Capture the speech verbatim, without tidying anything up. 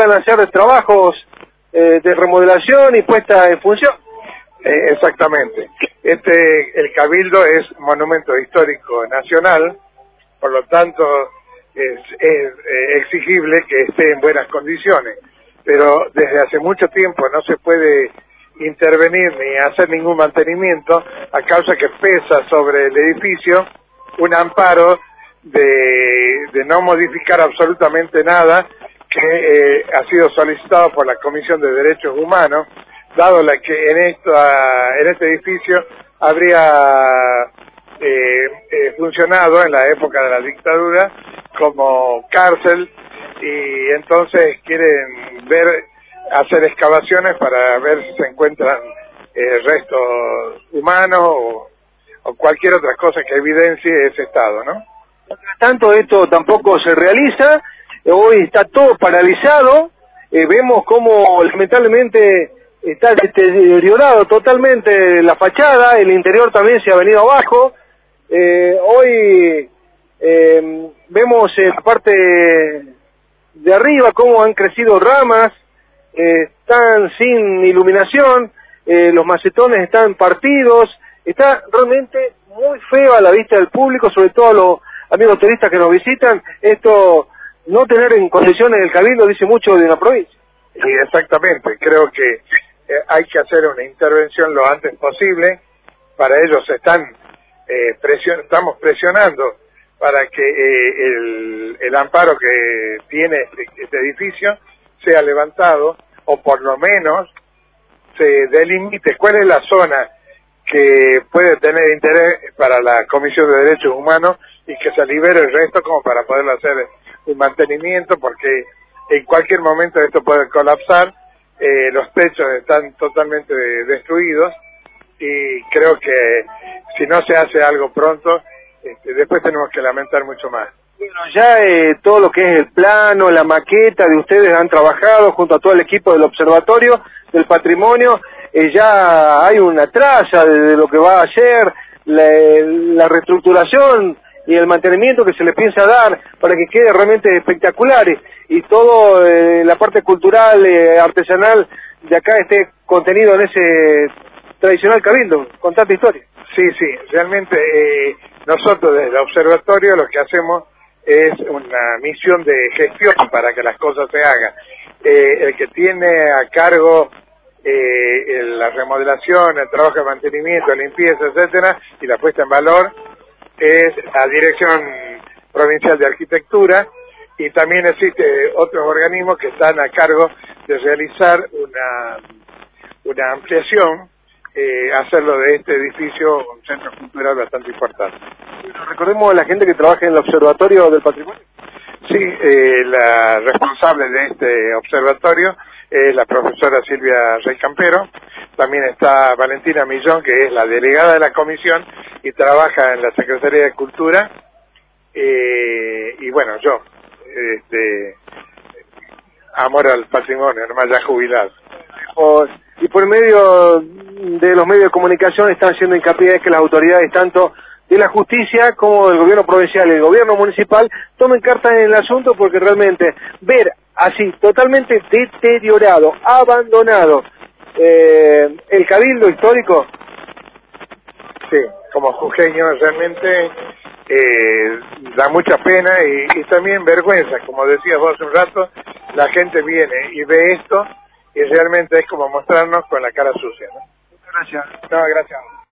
van a hacer trabajos eh, de remodelación y puesta en función. Eh, exactamente. Este, el Cabildo es monumento histórico nacional, por lo tanto es, es eh, exigible que esté en buenas condiciones, pero desde hace mucho tiempo no se puede intervenir ni hacer ningún mantenimiento a causa que pesa sobre el edificio un amparo de, de no modificar absolutamente nada que eh, ha sido solicitado por la Comisión de Derechos Humanos, dado la que en, esto, en este edificio habría eh, eh, funcionado en la época de la dictadura como cárcel, y entonces quieren ver, hacer excavaciones para ver si se encuentran eh, restos humanos o, o cualquier otra cosa que evidencie ese estado, ¿no? Mientras tanto, esto tampoco se realiza, hoy está todo paralizado, eh, vemos cómo lamentablemente está deteriorado totalmente la fachada, el interior también se ha venido abajo. Eh, hoy eh, vemos en la parte de arriba cómo han crecido ramas, eh, están sin iluminación, eh, los macetones están partidos, está realmente muy feo a la vista del público, sobre todo a los amigos turistas que nos visitan. Esto, no tener en condiciones el Cabildo, dice mucho de la provincia. Sí, exactamente, creo que eh, hay que hacer una intervención lo antes posible. Para ello se están eh, presion estamos presionando para que eh, el, el amparo que tiene este, este edificio sea levantado, o por lo menos se delimite cuál es la zona que puede tener interés para la Comisión de Derechos Humanos y que se libere el resto como para poderlo hacer un mantenimiento, porque en cualquier momento esto puede colapsar. Eh, los techos están totalmente destruidos y creo que si no se hace algo pronto, este, después tenemos que lamentar mucho más. Bueno, ya eh, todo lo que es el plano, la maqueta de ustedes han trabajado junto a todo el equipo del Observatorio del Patrimonio, eh, ya hay una traza de, de lo que va a hacer, la, la reestructuración y el mantenimiento que se le piensa dar para que quede realmente espectacular, y todo eh, la parte cultural, eh, artesanal de acá esté contenido en ese tradicional Cabildo, con tanta historia. Sí, sí, realmente eh, nosotros desde el observatorio lo que hacemos es una misión de gestión para que las cosas se hagan. Eh, el que tiene a cargo eh, el, la remodelación, el trabajo de mantenimiento, limpieza, etcétera, y la puesta en valor es la Dirección Provincial de Arquitectura, y también existe otros organismos que están a cargo de realizar una, una ampliación, eh, hacerlo de este edificio un centro cultural bastante importante. Recordemos a la gente que trabaja en el Observatorio del Patrimonio. Sí, eh, la responsable de este observatorio es la profesora Silvia Rey Campero. También está Valentina Millón, que es la delegada de la comisión y trabaja en la Secretaría de Cultura. Eh, y bueno, yo, este, amor al patrimonio, nomás ya jubilado. Y por medio de los medios de comunicación están haciendo hincapié en que las autoridades, tanto de la justicia como del gobierno provincial y el gobierno municipal, tomen cartas en el asunto, porque realmente ver así, totalmente deteriorado, abandonado, eh, el Cabildo histórico. Sí, como jujeño realmente eh, da mucha pena y, y también vergüenza. Como decías vos hace un rato, la gente viene y ve esto y realmente es como mostrarnos con la cara sucia, ¿no? Muchas gracias. No, gracias.